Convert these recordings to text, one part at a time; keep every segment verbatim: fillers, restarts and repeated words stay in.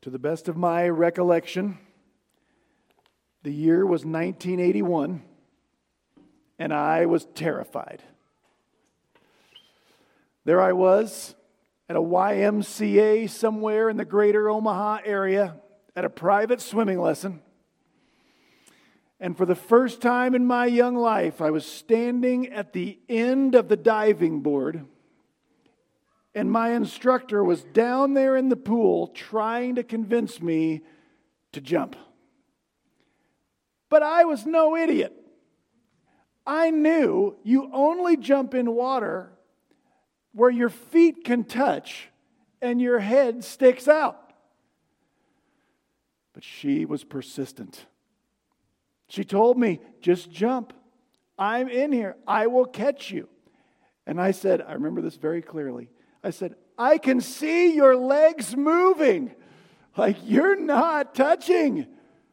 To the best of my recollection, the year was nineteen eighty-one, and I was terrified. There I was at a Y M C A somewhere in the greater Omaha area at a private swimming lesson. And for the first time in my young life, I was standing at the end of the diving board, and my instructor was down there in the pool trying to convince me to jump. But I was no idiot. I knew you only jump in water where your feet can touch and your head sticks out. But she was persistent. She told me, just jump. I'm in here. I will catch you. And I said, I remember this very clearly. I said, I can see your legs moving. Like you're not touching.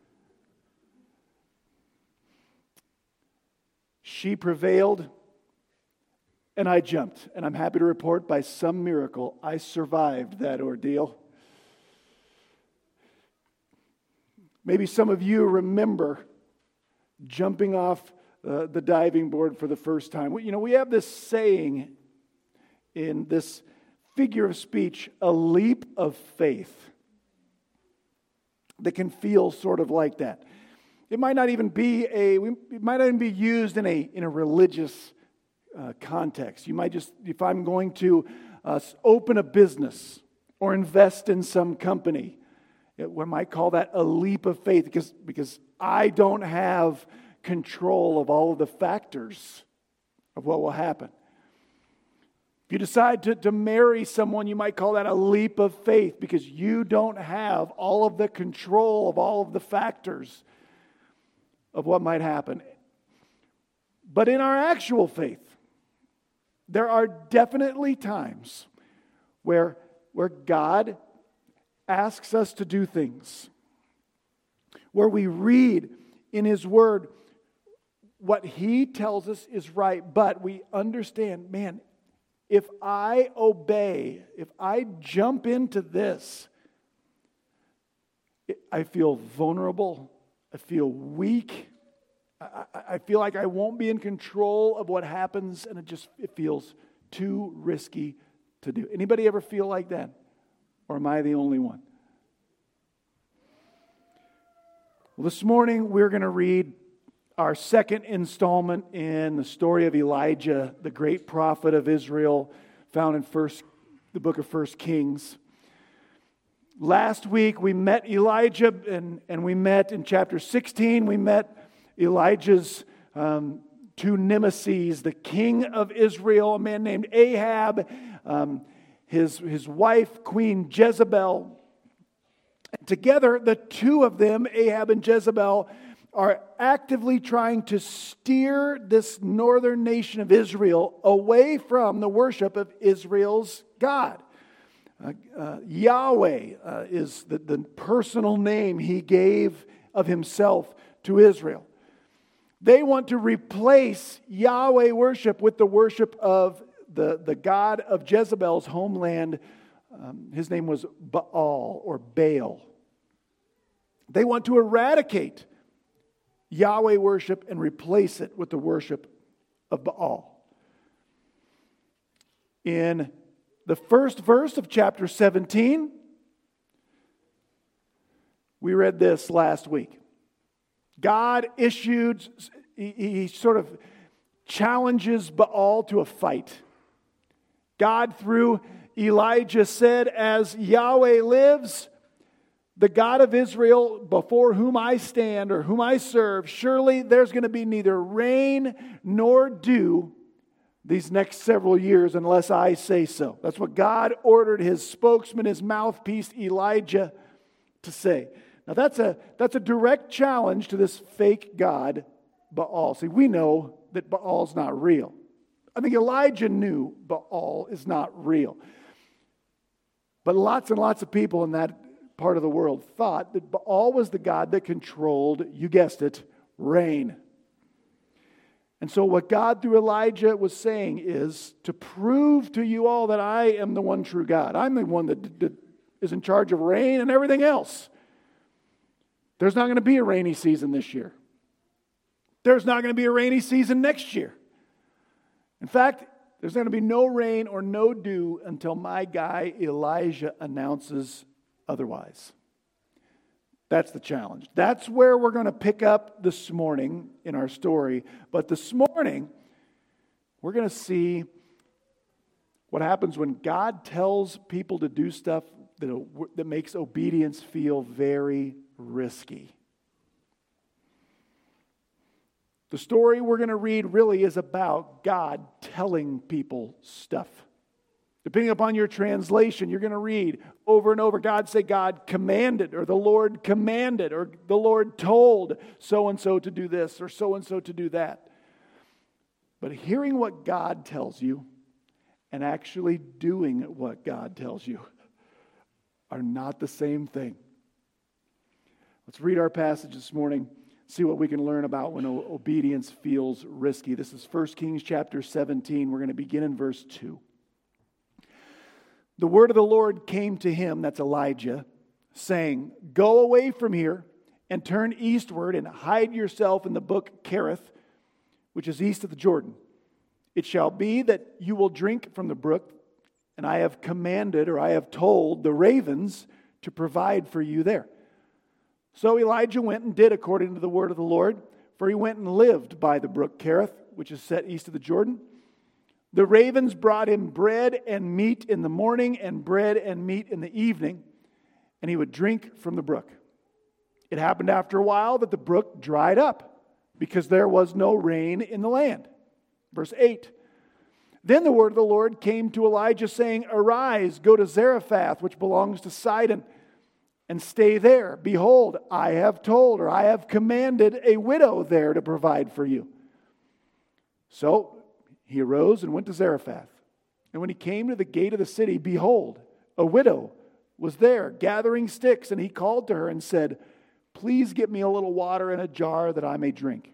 She prevailed, and I jumped. And I'm happy to report, by some miracle, I survived that ordeal. Maybe some of you remember jumping off uh, the diving board for the first time. You know, we have this saying in this figure of speech, a leap of faith, that can feel sort of like that. It might not even be a, it might not even be used in a in a religious uh, context. You might just, if I'm going to uh, open a business or invest in some company, it, we might call that a leap of faith because because I don't have control of all of the factors of what will happen. If you decide to, to marry someone, you might call that a leap of faith because you don't have all of the control of all of the factors of what might happen. But in our actual faith, there are definitely times where, where God asks us to do things, where we read in His Word what He tells us is right, but we understand, man, if I obey, if I jump into this, I feel vulnerable, I feel weak, I, I feel like I won't be in control of what happens, and it just it feels too risky to do. Anybody ever feel like that? Or am I the only one? Well, this morning we're going to read our second installment in the story of Elijah, the great prophet of Israel, found in first, the book of First Kings. Last week we met Elijah, and, and we met in chapter sixteen, we met Elijah's um, two nemesis, the king of Israel, a man named Ahab, um, his, his wife, Queen Jezebel. And together, the two of them, Ahab and Jezebel, are actively trying to steer this northern nation of Israel away from the worship of Israel's God. Uh, uh, Yahweh uh, is the, the personal name He gave of Himself to Israel. They want to replace Yahweh worship with the worship of the, the god of Jezebel's homeland. Um, his name was Baal or Baal. They want to eradicate Yahweh worship and replace it with the worship of Baal. In the first verse of chapter seventeen, we read this last week. God issued, he, he sort of challenges Baal to a fight. God, through Elijah, said, as Yahweh lives, the God of Israel, before whom I stand or whom I serve, surely there's going to be neither rain nor dew these next several years unless I say so. That's what God ordered His spokesman, His mouthpiece, Elijah, to say. Now that's a, that's a direct challenge to this fake god, Baal. See, we know that Baal's not real. I think Elijah knew Baal is not real. But lots and lots of people in that part of the world thought that Baal was the god that controlled, you guessed it, rain. And so what God through Elijah was saying is to prove to you all that I am the one true God. I'm the one that d- d- is in charge of rain and everything else. There's not going to be a rainy season this year. There's not going to be a rainy season next year. In fact, there's going to be no rain or no dew until my guy Elijah announces otherwise. That's the challenge. That's where we're going to pick up this morning in our story. But this morning, we're going to see what happens when God tells people to do stuff that, that makes obedience feel very risky. The story we're going to read really is about God telling people stuff. Depending upon your translation, you're going to read over and over, God say God commanded, or the Lord commanded, or the Lord told so-and-so to do this, or so-and-so to do that. But hearing what God tells you and actually doing what God tells you are not the same thing. Let's read our passage this morning. See what we can learn about when obedience feels risky. This is First Kings chapter seventeen. We're going to begin in verse two. The word of the Lord came to him, that's Elijah, saying, "Go away from here and turn eastward and hide yourself in the brook Kerith, which is east of the Jordan. It shall be that you will drink from the brook, and I have commanded, or I have told the ravens to provide for you there." So Elijah went and did according to the word of the Lord, for he went and lived by the brook Kerith, which is set east of the Jordan. The ravens brought him bread and meat in the morning and bread and meat in the evening, and he would drink from the brook. It happened after a while that the brook dried up, because there was no rain in the land. Verse eight. Then the word of the Lord came to Elijah, saying, "Arise, go to Zarephath, which belongs to Sidon, and stay there. Behold, I have told, or I have commanded a widow there to provide for you." So he arose and went to Zarephath. And when he came to the gate of the city, behold, a widow was there gathering sticks. And he called to her and said, "Please get me a little water in a jar that I may drink."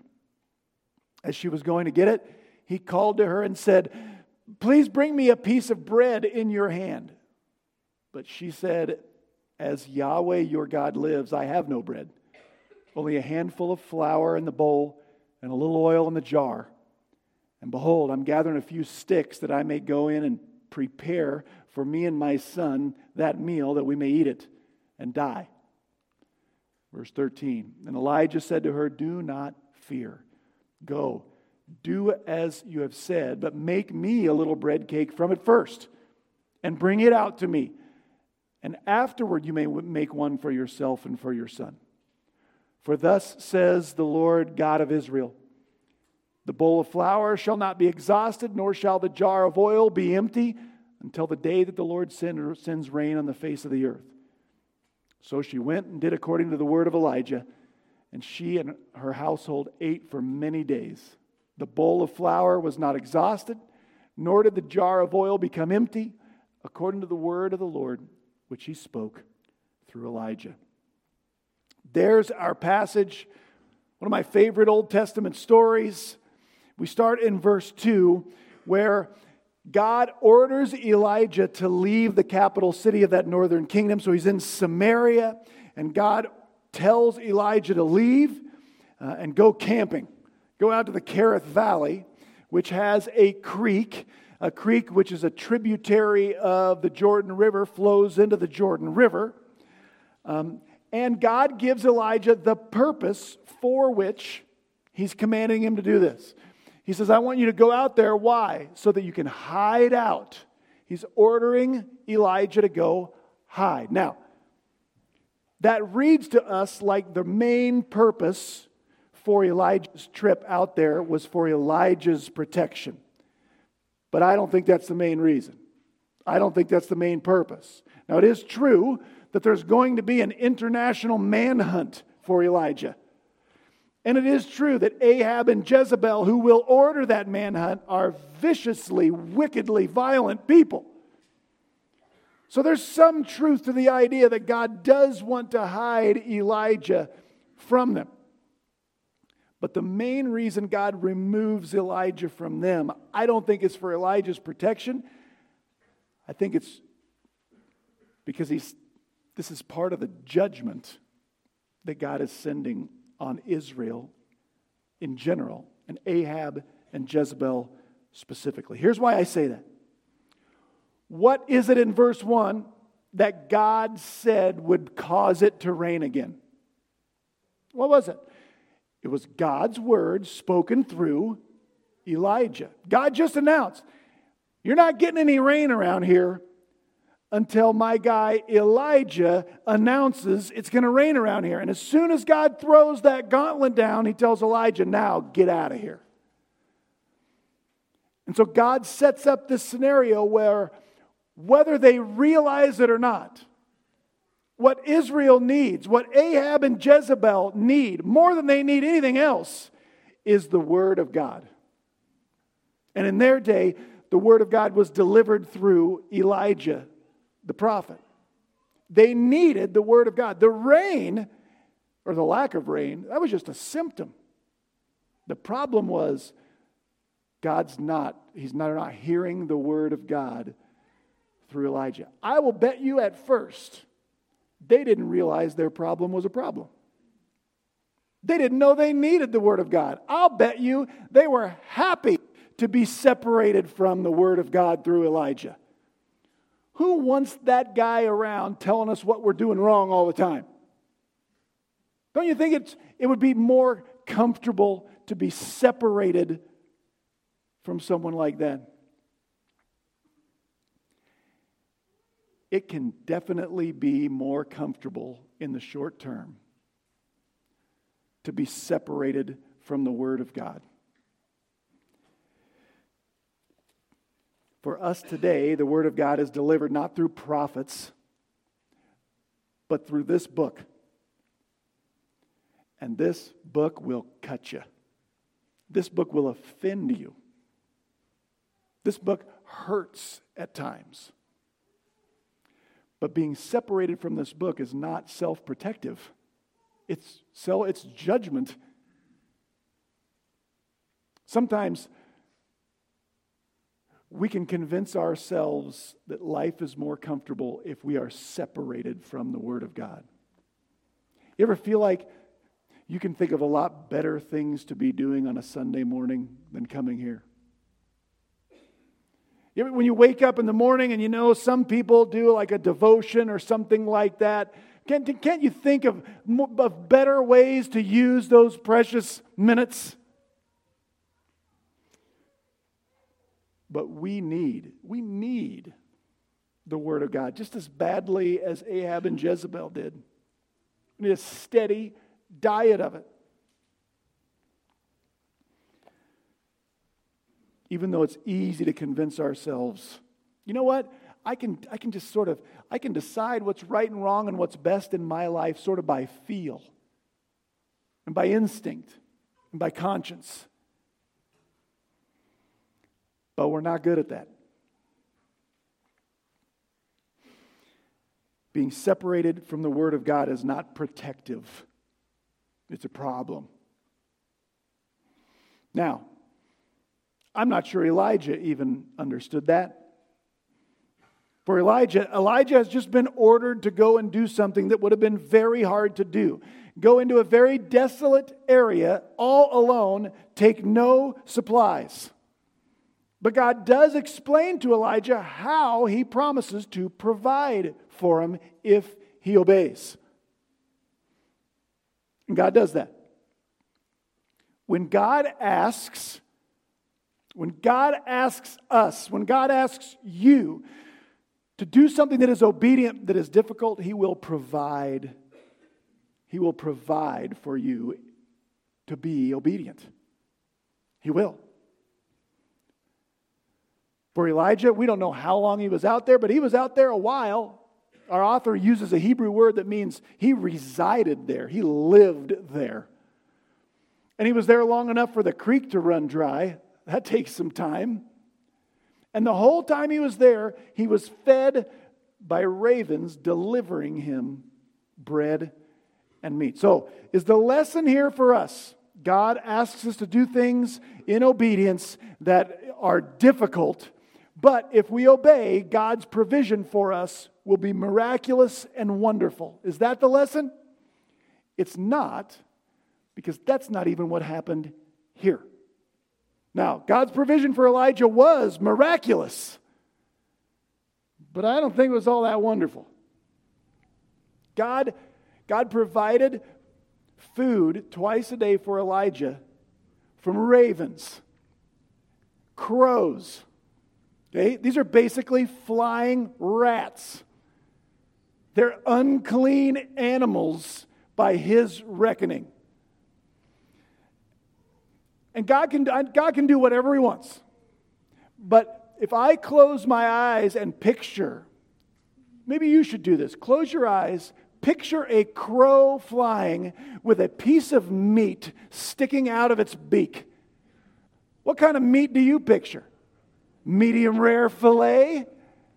As she was going to get it, he called to her and said, "Please bring me a piece of bread in your hand." But she said, "As Yahweh your God lives, I have no bread, only a handful of flour in the bowl and a little oil in the jar. And behold, I'm gathering a few sticks that I may go in and prepare for me and my son that meal, that we may eat it and die." Verse thirteen. And Elijah said to her, "Do not fear. Go, do as you have said, but make me a little bread cake from it first, and bring it out to me. And afterward you may make one for yourself and for your son. For thus says the Lord God of Israel, the bowl of flour shall not be exhausted, nor shall the jar of oil be empty, until the day that the Lord sends rain on the face of the earth." So she went and did according to the word of Elijah, and she and her household ate for many days. The bowl of flour was not exhausted, nor did the jar of oil become empty, according to the word of the Lord, which he spoke through Elijah. There's our passage, one of my favorite Old Testament stories. We start in verse two, where God orders Elijah to leave the capital city of that northern kingdom. So he's in Samaria, and God tells Elijah to leave uh, and go camping. Go out to the Kerith Valley, which has a creek. A creek which is a tributary of the Jordan River, flows into the Jordan River. Um, and God gives Elijah the purpose for which he's commanding him to do this. He says, "I want you to go out there." Why? So that you can hide out. He's ordering Elijah to go hide. Now, that reads to us like the main purpose for Elijah's trip out there was for Elijah's protection. But I don't think that's the main reason. I don't think that's the main purpose. Now, it is true that there's going to be an international manhunt for Elijah. And it is true that Ahab and Jezebel, who will order that manhunt, are viciously, wickedly violent people. So there's some truth to the idea that God does want to hide Elijah from them. But the main reason God removes Elijah from them, I don't think it's for Elijah's protection. I think it's because he's This is part of the judgment that God is sending on Israel in general, and Ahab and Jezebel specifically. Here's why I say that. What is it in verse one that God said would cause it to rain again? What was it? It was God's word spoken through Elijah. God just announced, you're not getting any rain around here until my guy Elijah announces it's going to rain around here. And as soon as God throws that gauntlet down, he tells Elijah, now get out of here. And so God sets up this scenario where, whether they realize it or not, what Israel needs, what Ahab and Jezebel need, more than they need anything else, is the Word of God. And in their day, the Word of God was delivered through Elijah, the prophet. They needed the Word of God. The rain, or the lack of rain, that was just a symptom. The problem was, God's not, He's not, not hearing the Word of God through Elijah. I will bet you at first, they didn't realize their problem was a problem. They didn't know they needed the Word of God. I'll bet you they were happy to be separated from the Word of God through Elijah. Who wants that guy around telling us what we're doing wrong all the time? Don't you think it's, it would be more comfortable to be separated from someone like that? It can definitely be more comfortable in the short term to be separated from the Word of God. For us today, the Word of God is delivered not through prophets, but through this book. And this book will cut you. This book will offend you. This book hurts at times. But being separated from this book is not self-protective. It's self, it's judgment. Sometimes we can convince ourselves that life is more comfortable if we are separated from the Word of God. You ever feel like you can think of a lot better things to be doing on a Sunday morning than coming here? You ever, when you wake up in the morning and you know some people do like a devotion or something like that, can't, can't you think of, of better ways to use those precious minutes? But we need, we need the Word of God just as badly as Ahab and Jezebel did. We need a steady diet of it. Even though it's easy to convince ourselves, you know what? I can, I can just sort of, I can decide what's right and wrong and what's best in my life sort of by feel and by instinct and by conscience. But we're not good at that. Being separated from the Word of God is not protective. It's a problem. Now, I'm not sure Elijah even understood that. For Elijah, Elijah has just been ordered to go and do something that would have been very hard to do. Go into a very desolate area, all alone, take no supplies. But God does explain to Elijah how He promises to provide for him if he obeys. And God does that. When God asks, when God asks us, when God asks you to do something that is obedient, that is difficult, He will provide. He will provide for you to be obedient. He will. For Elijah, we don't know how long he was out there, but he was out there a while. Our author uses a Hebrew word that means he resided there. He lived there. And he was there long enough for the creek to run dry. That takes some time. And the whole time he was there, he was fed by ravens delivering him bread and meat. So, is the lesson here for us? God asks us to do things in obedience that are difficult, but if we obey, God's provision for us will be miraculous and wonderful. Is that the lesson? It's not, because that's not even what happened here. Now, God's provision for Elijah was miraculous, but I don't think it was all that wonderful. God, God provided food twice a day for Elijah from ravens, crows. Okay? These are basically flying rats. They're unclean animals by his reckoning. And God can, God can do whatever he wants. But if I close my eyes and picture, maybe you should do this. Close your eyes, picture a crow flying with a piece of meat sticking out of its beak. What kind of meat do you picture? Medium rare filet?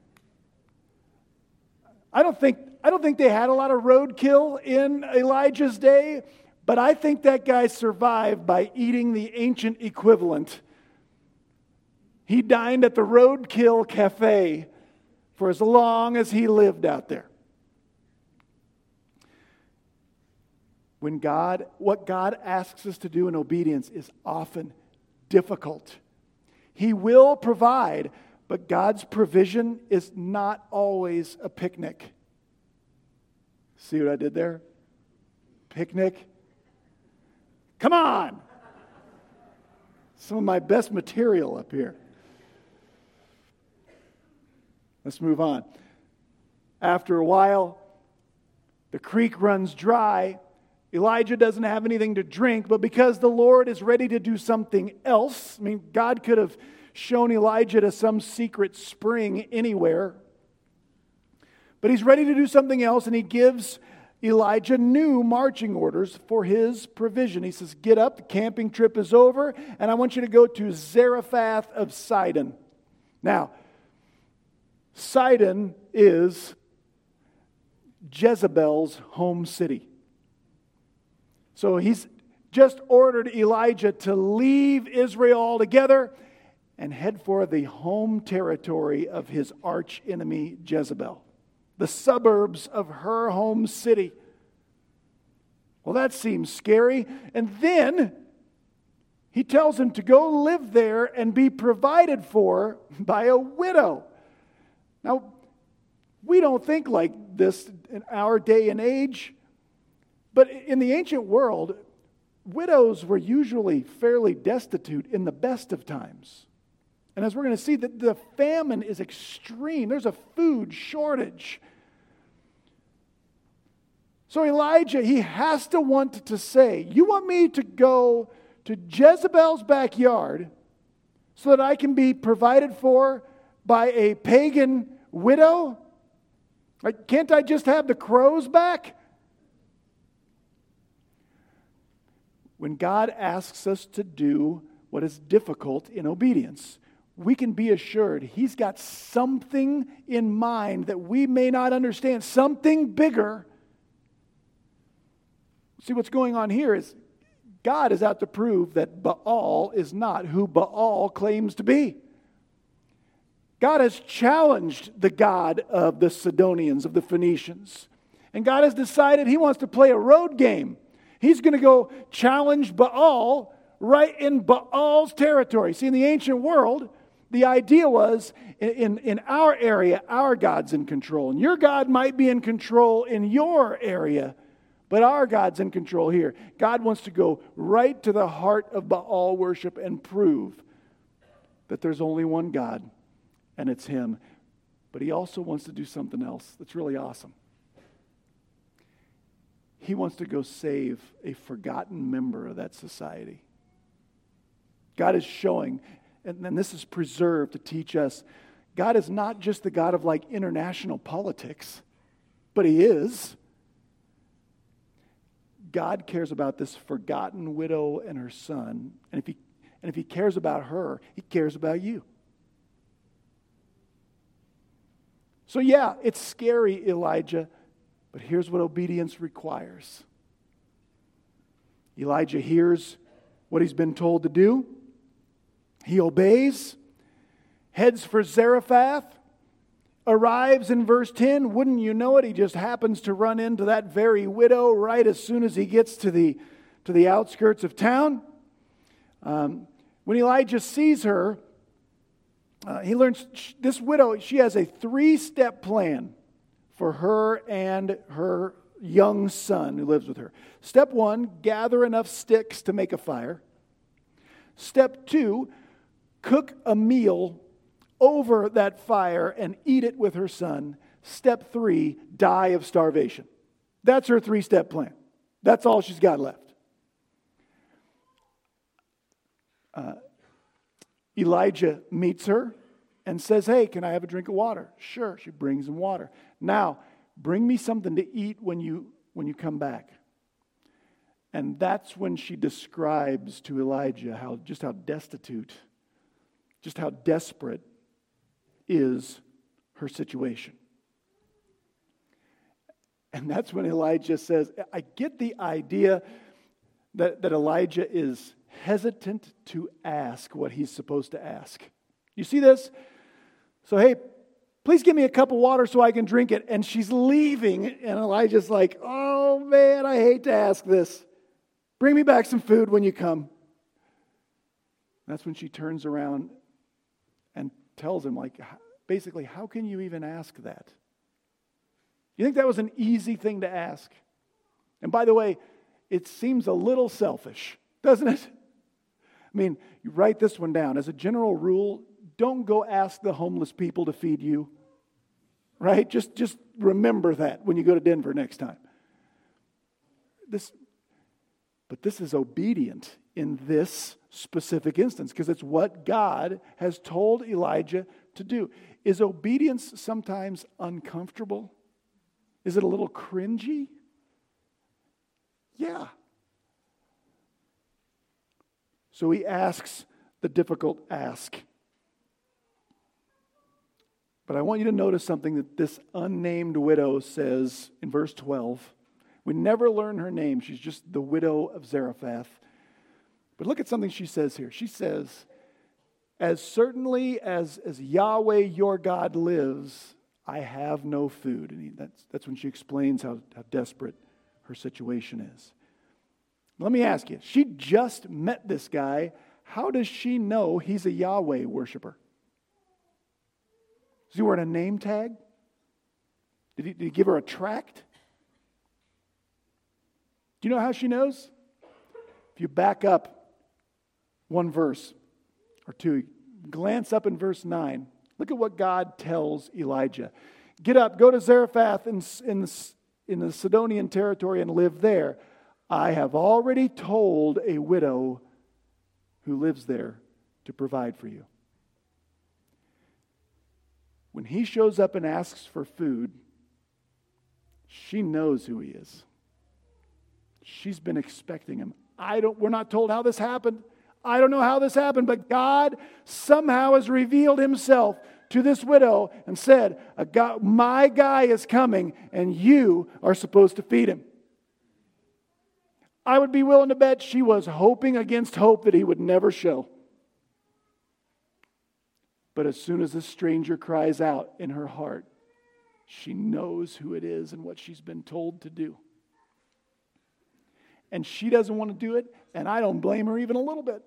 I don't think, I don't think they had a lot of roadkill in Elijah's day, but I think that guy survived by eating the ancient equivalent. He dined at the Roadkill Cafe for as long as he lived out there. When God, what God asks us to do in obedience is often difficult. He will provide, but God's provision is not always a picnic. See what I did there? Picnic. Come on! Some of my best material up here. Let's move on. After a while, the creek runs dry. Elijah doesn't have anything to drink, but because the Lord is ready to do something else, I mean, God could have shown Elijah to some secret spring anywhere, but he's ready to do something else, and he gives Elijah new marching orders for his provision. He says, get up, the camping trip is over, and I want you to go to Zarephath of Sidon. Now, Sidon is Jezebel's home city. So he's just ordered Elijah to leave Israel altogether and head for the home territory of his arch enemy Jezebel, the suburbs of her home city. Well, that seems scary. And then he tells him to go live there and be provided for by a widow. Now, we don't think like this in our day and age, but in the ancient world, widows were usually fairly destitute in the best of times. And as we're going to see, that the famine is extreme. There's a food shortage. So Elijah, he has to want to say, you want me to go to Jezebel's backyard so that I can be provided for by a pagan widow? Like, can't I just have the crows back? When God asks us to do what is difficult in obedience, we can be assured He's got something in mind that we may not understand, something bigger. See, what's going on here is God is out to prove that Baal is not who Baal claims to be. God has challenged the God of the Sidonians, of the Phoenicians. And God has decided He wants to play a road game. He's going to go challenge Baal right in Baal's territory. See, in the ancient world, the idea was in, in our area, our God's in control. And your God might be in control in your area, but our God's in control here. God wants to go right to the heart of Baal worship and prove that there's only one God, and it's Him. But He also wants to do something else that's really awesome. He wants to go save a forgotten member of that society. God is showing, and, and this is preserved to teach us, God is not just the God of like international politics, but He is. God cares about this forgotten widow and her son, and if He and if He cares about her, He cares about you. So yeah, it's scary, Elijah. But here's what obedience requires. Elijah hears what he's been told to do. He obeys, heads for Zarephath, arrives in verse ten. Wouldn't you know it, he just happens to run into that very widow right as soon as he gets to the, to the outskirts of town. Um, when Elijah sees her, uh, he learns sh- this widow, she has a three-step plan for her and her young son who lives with her. Step one, gather enough sticks to make a fire. Step two, cook a meal over that fire and eat it with her son. Step three, die of starvation. That's her three-step plan. That's all she's got left. Uh, Elijah meets her and says, hey, can I have a drink of water? Sure, she brings him water. Now, bring me something to eat when you when you come back. And that's when she describes to Elijah how just how destitute, just how desperate is her situation. And that's when Elijah says, I get the idea that, that Elijah is hesitant to ask what he's supposed to ask. You see this? So, hey, please give me a cup of water so I can drink it. And she's leaving, and Elijah's like, oh man, I hate to ask this. Bring me back some food when you come. That's when she turns around and tells him, like, basically, how can you even ask that? You think that was an easy thing to ask? And by the way, it seems a little selfish, doesn't it? I mean, you write this one down. As a general rule, don't go ask the homeless people to feed you. Right? Just, just remember that when you go to Denver next time. This, but this is obedient in this specific instance because it's what God has told Elijah to do. Is obedience sometimes uncomfortable? Is it a little cringy? Yeah. So he asks the difficult ask. But I want you to notice something that this unnamed widow says in verse twelve. We never learn her name. She's just the widow of Zarephath. But look at something she says here. She says, as certainly as, as Yahweh your God lives, I have no food. And he, that's, that's when she explains how, how desperate her situation is. Let me ask you, she just met this guy. How does she know he's a Yahweh worshiper? Is he wearing a name tag? Did he, did he give her a tract? Do you know how she knows? If you back up one verse or two, glance up in verse nine. Look at what God tells Elijah. Get up, go to Zarephath in, in, in the Sidonian territory and live there. I have already told a widow who lives there to provide for you. When he shows up and asks for food, she knows who he is. She's been expecting him. I don't, we're not told how this happened. I don't know how this happened, but God somehow has revealed himself to this widow and said, a guy, my guy is coming and you are supposed to feed him. I would be willing to bet she was hoping against hope that he would never show. But as soon as this stranger cries out in her heart, she knows who it is and what she's been told to do. And she doesn't want to do it, and I don't blame her even a little bit.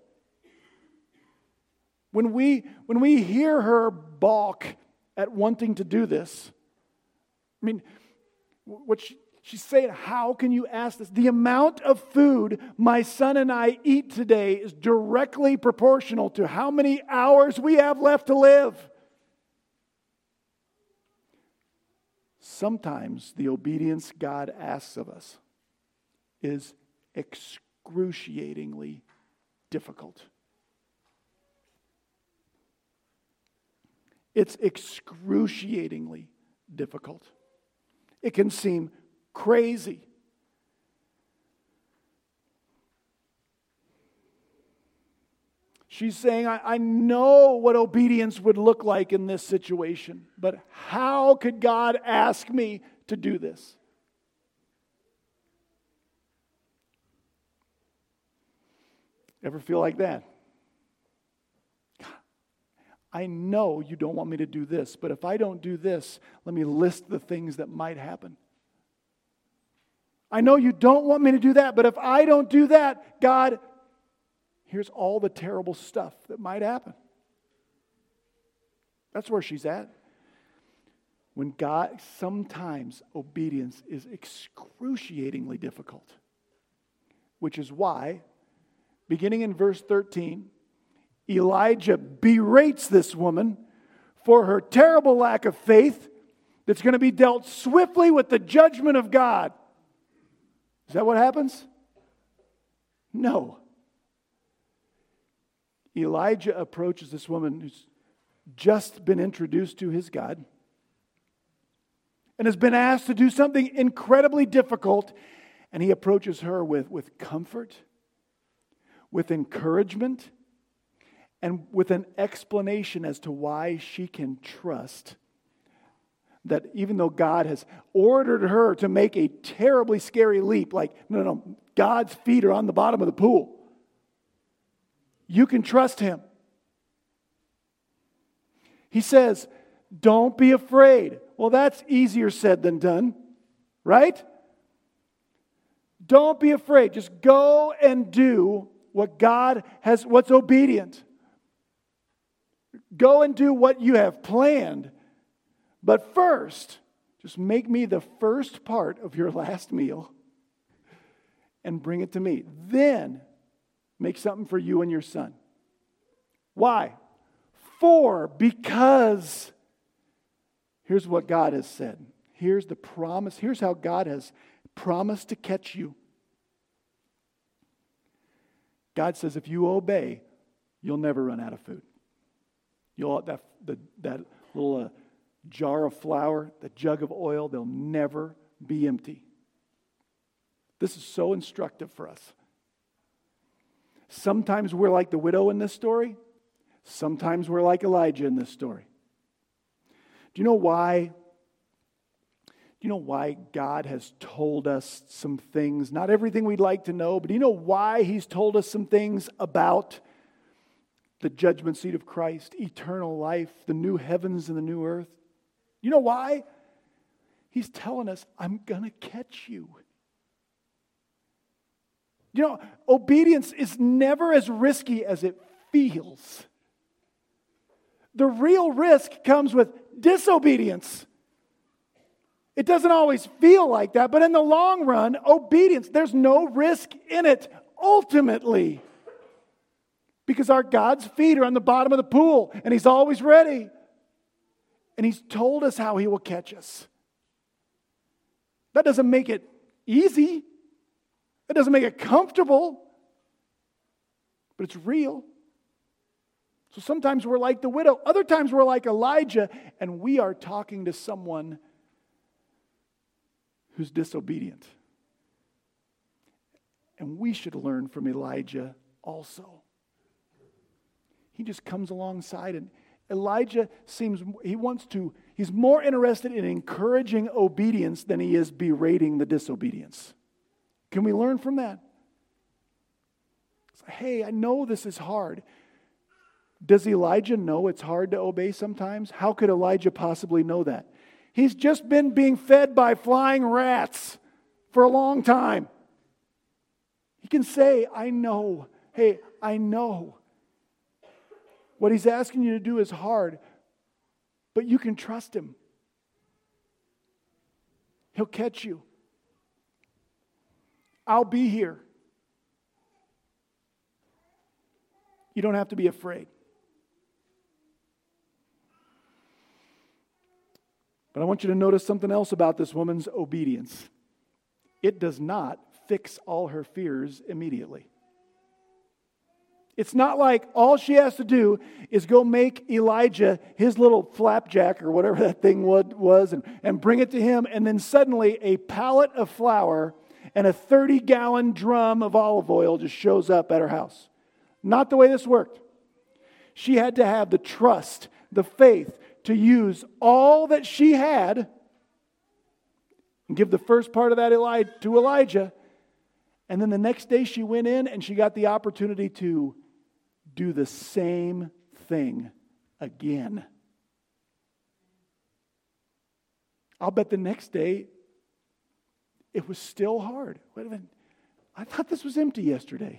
When we, when we hear her balk at wanting to do this, I mean, what she, she's saying, how can you ask this? The amount of food my son and I eat today is directly proportional to how many hours we have left to live. Sometimes the obedience God asks of us is excruciatingly difficult. It's excruciatingly difficult. It can seem crazy. She's saying, I, I know what obedience would look like in this situation, but how could God ask me to do this? Ever feel like that? I know you don't want me to do this, but if I don't do this, let me list the things that might happen. I know you don't want me to do that, but if I don't do that, God, here's all the terrible stuff that might happen. That's where she's at. When God, sometimes obedience is excruciatingly difficult, which is why, beginning in verse thirteen, Elijah berates this woman for her terrible lack of faith that's going to be dealt swiftly with the judgment of God. Is that what happens? No. Elijah approaches this woman who's just been introduced to his God and has been asked to do something incredibly difficult, and he approaches her with, with comfort, with encouragement, and with an explanation as to why she can trust that even though God has ordered her to make a terribly scary leap, like, no, no, no, God's feet are on the bottom of the pool. You can trust Him. He says, don't be afraid. Well, that's easier said than done, right? Don't be afraid. Just go and do what God has, what's obedient. Go and do what you have planned. But first, just make me the first part of your last meal and bring it to me. Then, make something for you and your son. Why? For, because, here's what God has said. Here's the promise. Here's how God has promised to catch you. God says, if you obey, you'll never run out of food. You'll that the, that little uh, jar of flour, the jug of oil, they'll never be empty. This is so instructive for us. Sometimes we're like the widow in this story. Sometimes we're like Elijah in this story. Do you know why? Do you know why God has told us some things? Not everything we'd like to know, but do you know why He's told us some things about the judgment seat of Christ, eternal life, the new heavens and the new earth? You know why? He's telling us, I'm going to catch you. You know, obedience is never as risky as it feels. The real risk comes with disobedience. It doesn't always feel like that, but in the long run, obedience, there's no risk in it ultimately. Because our God's feet are on the bottom of the pool, and He's always ready. And He's told us how He will catch us. That doesn't make it easy. That doesn't make it comfortable. But it's real. So sometimes we're like the widow. Other times we're like Elijah, and we are talking to someone who's disobedient. And we should learn from Elijah also. He just comes alongside, and Elijah seems, he wants to, he's more interested in encouraging obedience than he is berating the disobedience. Can we learn from that? It's like, hey, I know this is hard. Does Elijah know it's hard to obey sometimes? How could Elijah possibly know that? He's just been being fed by flying rats for a long time. He can say, I know. Hey, I know. What He's asking you to do is hard, but you can trust Him. He'll catch you. I'll be here. You don't have to be afraid. But I want you to notice something else about this woman's obedience. It does not fix all her fears immediately. It's not like all she has to do is go make Elijah his little flapjack or whatever that thing was and, and bring it to him, and then suddenly a pallet of flour and a thirty-gallon drum of olive oil just shows up at her house. Not the way this worked. She had to have the trust, the faith to use all that she had and give the first part of that Eli- to Elijah. And then the next day she went in and she got the opportunity to do the same thing again. I'll bet the next day it was still hard. Wait a minute. I thought this was empty yesterday.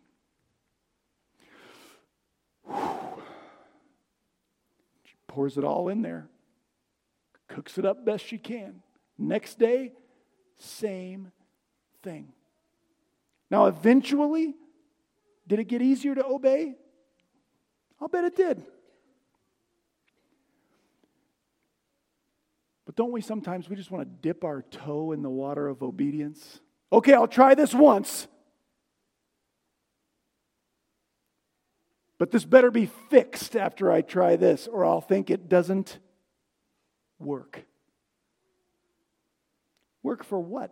She pours it all in there. Cooks it up best she can. Next day, same thing. Now, eventually, did it get easier to obey? I'll bet it did. But don't we sometimes, we just want to dip our toe in the water of obedience? Okay, I'll try this once. But this better be fixed after I try this, or I'll think it doesn't work. Work for what?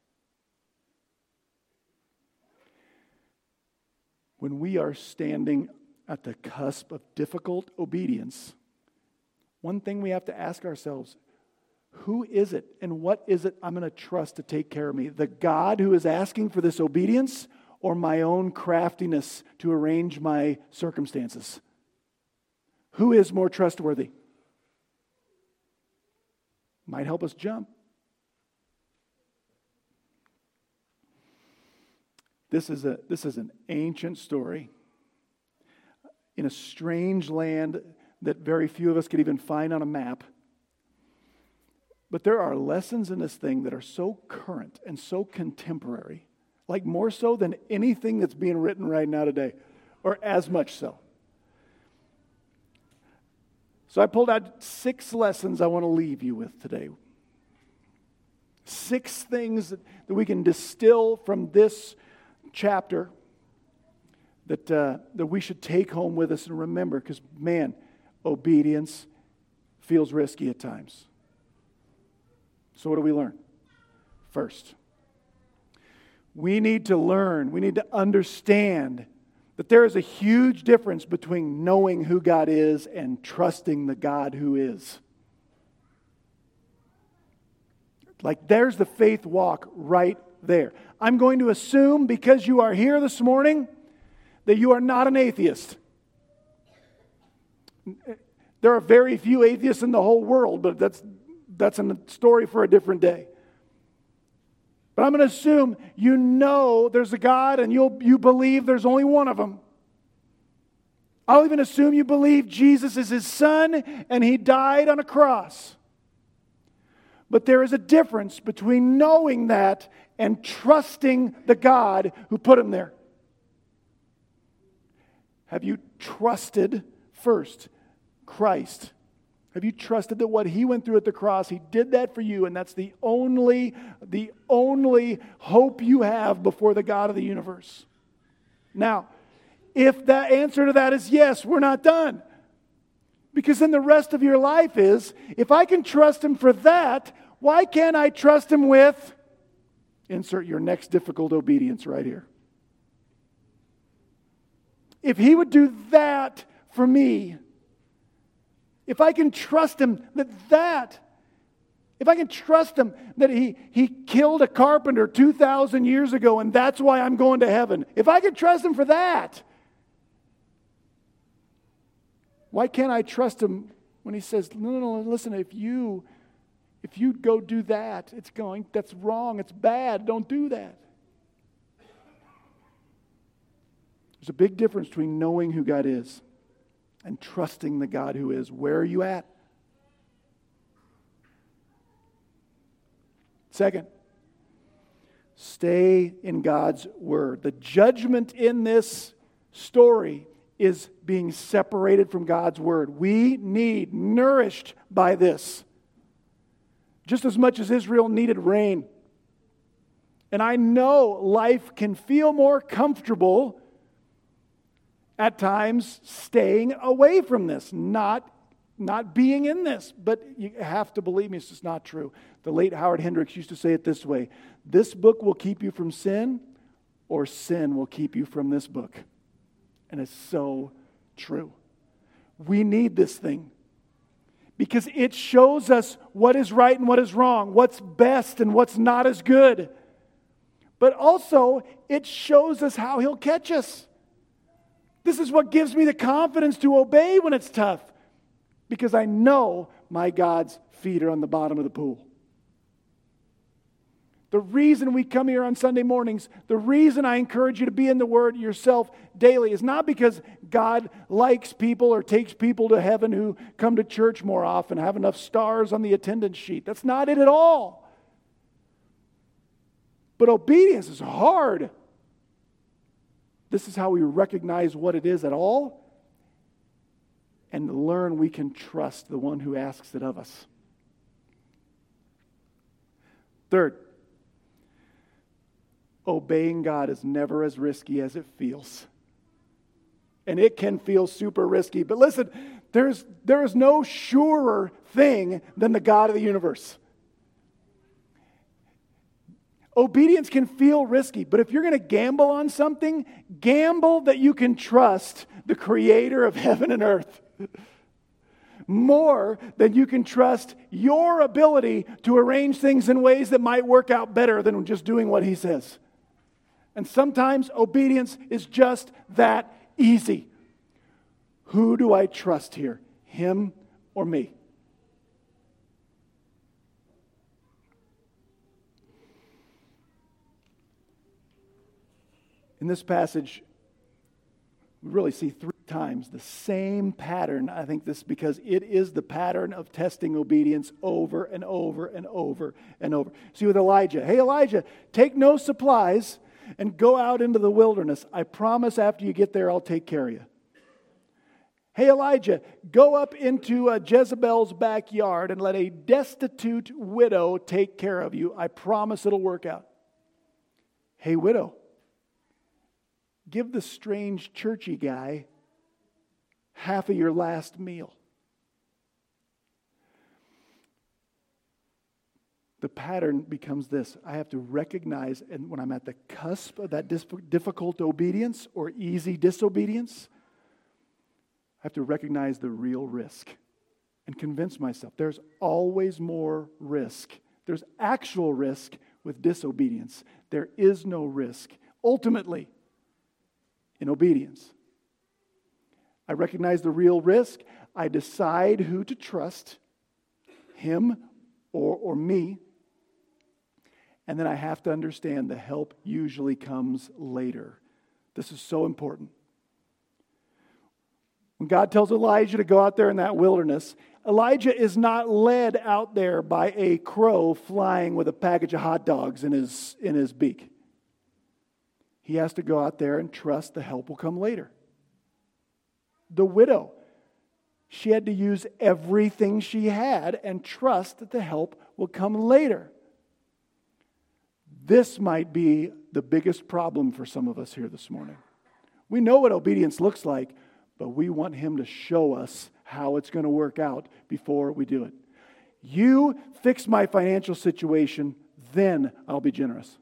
When we are standing at the cusp of difficult obedience, one thing we have to ask ourselves, who is it and what is it I'm going to trust to take care of me? The God who is asking for this obedience, or my own craftiness to arrange my circumstances? Who is more trustworthy? Might help us jump. This is a this is an ancient story in a strange land that very few of us could even find on a map. But there are lessons in this thing that are so current and so contemporary, like more so than anything that's being written right now today, or as much so. So I pulled out six lessons I want to leave you with today. Six things that, that we can distill from this chapter that, uh, that we should take home with us and remember, because, man, obedience feels risky at times. So what do we learn? First, we need to learn, we need to understand that there is a huge difference between knowing who God is and trusting the God who is. Like, there's the faith walk right there. I'm going to assume, because you are here this morning, that you are not an atheist. There are very few atheists in the whole world, but that's that's a story for a different day. But I'm going to assume you know there's a God and you'll you believe there's only one of them. I'll even assume you believe Jesus is his son and he died on a cross. But there is a difference between knowing that and trusting the God who put him there. Have you trusted first Christ? Have you trusted that what he went through at the cross, he did that for you, and that's the only, the only hope you have before the God of the universe? Now, if the answer to that is yes, we're not done. Because then the rest of your life is, if I can trust him for that, why can't I trust him with, insert your next difficult obedience right here. If he would do that for me, if I can trust him that that, if I can trust him that he, he killed a carpenter two thousand years ago and that's why I'm going to heaven, if I can trust him for that, why can't I trust him when he says, no, no, no, listen, if you, if you go do that, it's going, that's wrong, it's bad, don't do that. There's a big difference between knowing who God is and trusting the God who is. Where are you at? Second, stay in God's word. The judgment in this story is being separated from God's word. We need nourished by this. Just as much as Israel needed rain. And I know life can feel more comfortable at times staying away from this, not, not being in this. But you have to believe me, it's just not true. The late Howard Hendricks used to say it this way: this book will keep you from sin, or sin will keep you from this book. And it's so true. We need this thing because it shows us what is right and what is wrong, what's best and what's not as good. But also, it shows us how he'll catch us. This is what gives me the confidence to obey when it's tough. because I know my God's feet are on the bottom of the pool. The reason we come here on Sunday mornings, the reason I encourage you to be in the Word yourself daily is not because God likes people or takes people to heaven who come to church more often, have enough stars on the attendance sheet. That's not it at all. But obedience is hard. This is how we recognize what it is at all and learn we can trust the one who asks it of us. Third, obeying God is never as risky as it feels. And it can feel super risky. But listen, there's, there is no surer thing than the God of the universe. Obedience can feel risky, but if you're going to gamble on something, gamble that you can trust the Creator of heaven and earth more than you can trust your ability to arrange things in ways that might work out better than just doing what He says. And sometimes obedience is just that easy. Who do I trust here? Him or me? In this passage, we really see three times the same pattern. I think this because it is the pattern of testing obedience over and over and over and over. See with Elijah, hey Elijah, take no supplies and go out into the wilderness. I promise after you get there, I'll take care of you. Hey Elijah, go up into uh, Jezebel's backyard and let a destitute widow take care of you. I promise it'll work out. Hey widow, give the strange churchy guy half of your last meal. The pattern becomes this. I have to recognize, and when I'm at the cusp of that difficult obedience or easy disobedience, I have to recognize the real risk and convince myself there's always more risk. There's actual risk with disobedience. There is no risk, ultimately, in obedience. I recognize the real risk. I decide who to trust, him or, or me. And then I have to understand the help usually comes later. This is so important. When God tells Elijah to go out there in that wilderness, Elijah is not led out there by a crow flying with a package of hot dogs in his, in his beak. He has to go out there and trust the help will come later. The widow, she had to use everything she had and trust that the help will come later. This might be the biggest problem for some of us here this morning. We know what obedience looks like, but we want Him to show us how it's going to work out before we do it. You fix my financial situation, then I'll be generous.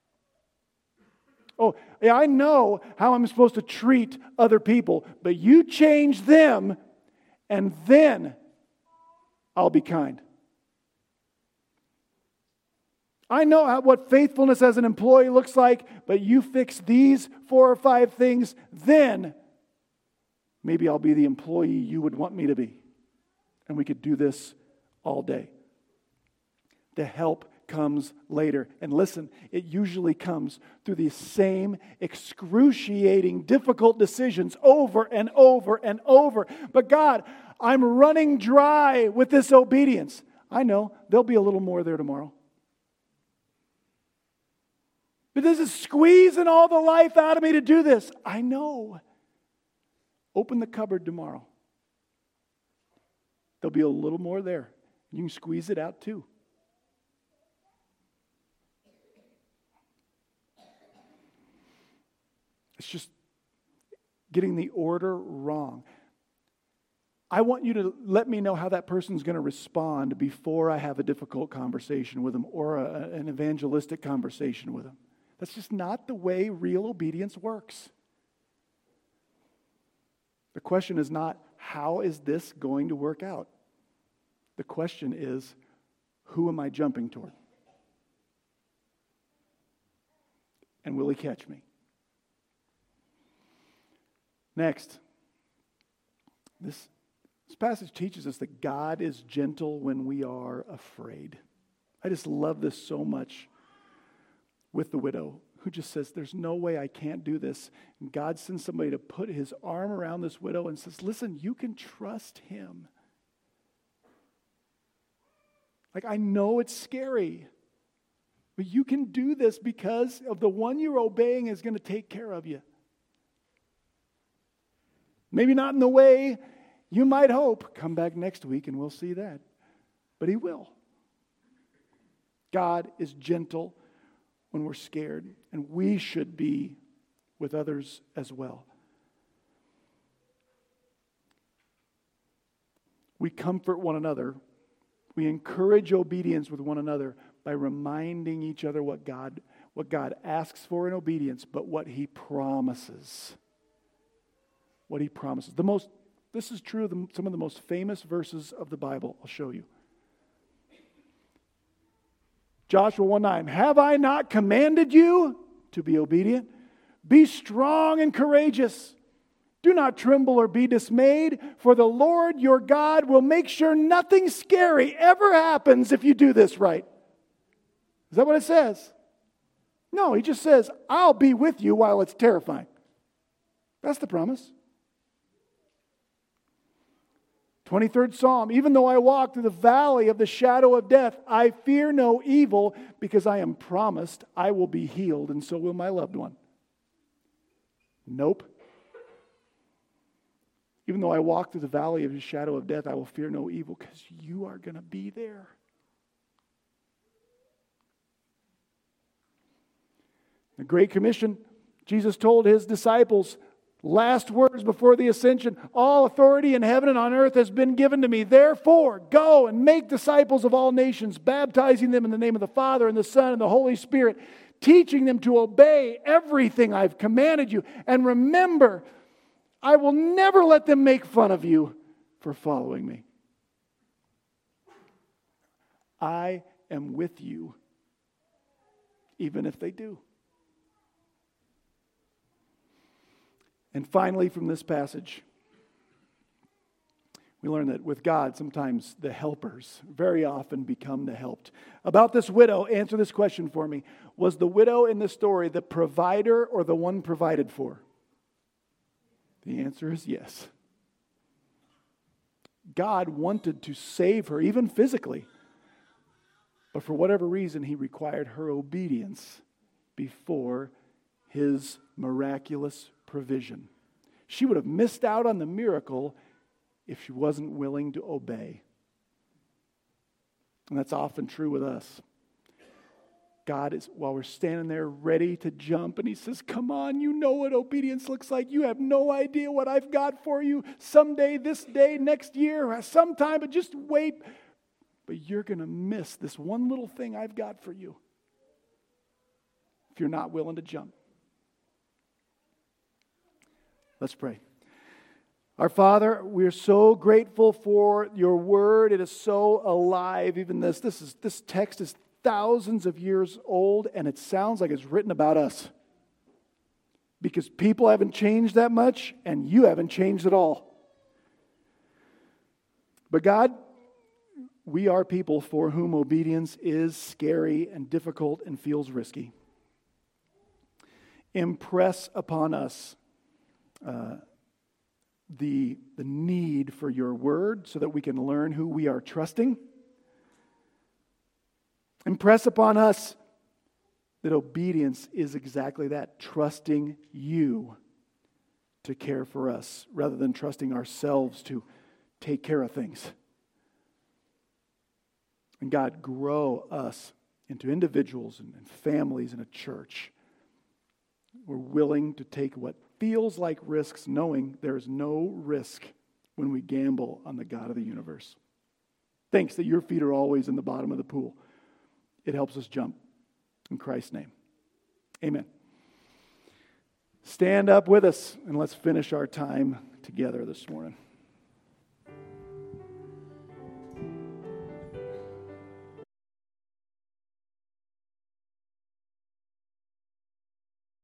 Oh, yeah, I know how I'm supposed to treat other people, but you change them, and then I'll be kind. I know how, what faithfulness as an employee looks like, but you fix these four or five things, then maybe I'll be the employee you would want me to be. And we could do this all day. The help comes later. And listen, it usually comes through these same excruciating, difficult decisions over and over and over. But God, I'm running dry with this obedience. I know there'll be a little more there tomorrow. But this is squeezing all the life out of me to do this. I know. Open the cupboard tomorrow. There'll be a little more there. You can squeeze it out too. It's just getting the order wrong. I want you to let me know how that person's going to respond before I have a difficult conversation with them or a, an evangelistic conversation with them. That's just not the way real obedience works. The question is not, how is this going to work out? The question is, who am I jumping toward? And will He catch me? Next, this This passage teaches us that God is gentle when we are afraid. I just love this so much with the widow who just says, there's no way I can't do this. And God sends somebody to put his arm around this widow and says, listen, you can trust him. Like, I know it's scary, but you can do this because of the one you're obeying is going to take care of you. Maybe not in the way you might hope. Come back next week and we'll see that. But he will. God is gentle when we're scared, and we should be with others as well. We comfort one another. We encourage obedience with one another by reminding each other what God, what God asks for in obedience, but what he promises. What he promises. The most, this is true of the, some of the most famous verses of the Bible. I'll show you. Joshua one nine, have I not commanded you to be obedient? Be strong and courageous. Do not tremble or be dismayed, for the Lord your God will make sure nothing scary ever happens if you do this right. Is that what it says? No, he just says, I'll be with you while it's terrifying. That's the promise. twenty-third Psalm, even though I walk through the valley of the shadow of death, I fear no evil because I am promised I will be healed and so will my loved one. Nope. Even though I walk through the valley of the shadow of death, I will fear no evil because you are going to be there. The Great Commission, Jesus told his disciples, last words before the ascension, all authority in heaven and on earth has been given to me. Therefore, go and make disciples of all nations, baptizing them in the name of the Father and the Son and the Holy Spirit, teaching them to obey everything I've commanded you. And remember, I will never let them make fun of you for following me. I am with you, even if they do. And finally, from this passage, we learn that with God, sometimes the helpers very often become the helped. About this widow, answer this question for me. Was the widow in the story the provider or the one provided for? The answer is yes. God wanted to save her, even physically. But for whatever reason, he required her obedience before his miraculous provision. She would have missed out on the miracle if she wasn't willing to obey. And that's often true with us. God is, while we're standing there ready to jump, and he says, come on, you know what obedience looks like. You have no idea what I've got for you someday, this day, next year, sometime, but just wait. But you're going to miss this one little thing I've got for you if you're not willing to jump. Let's pray. Our Father, we are so grateful for your word. It is so alive. Even this, this is this text is thousands of years old, and it sounds like it's written about us. Because people haven't changed that much, and you haven't changed at all. But God, we are people for whom obedience is scary and difficult and feels risky. Impress upon us Uh, the, the need for your word so that we can learn who we are trusting. Impress upon us that obedience is exactly that, trusting you to care for us rather than trusting ourselves to take care of things. And God, grow us into individuals and, and families in a church. We're willing to take what feels like risks, knowing there's no risk when we gamble on the God of the universe. Thanks that your feet are always in the bottom of the pool. It helps us jump. In Christ's name, amen. Stand up with us and let's finish our time together this morning.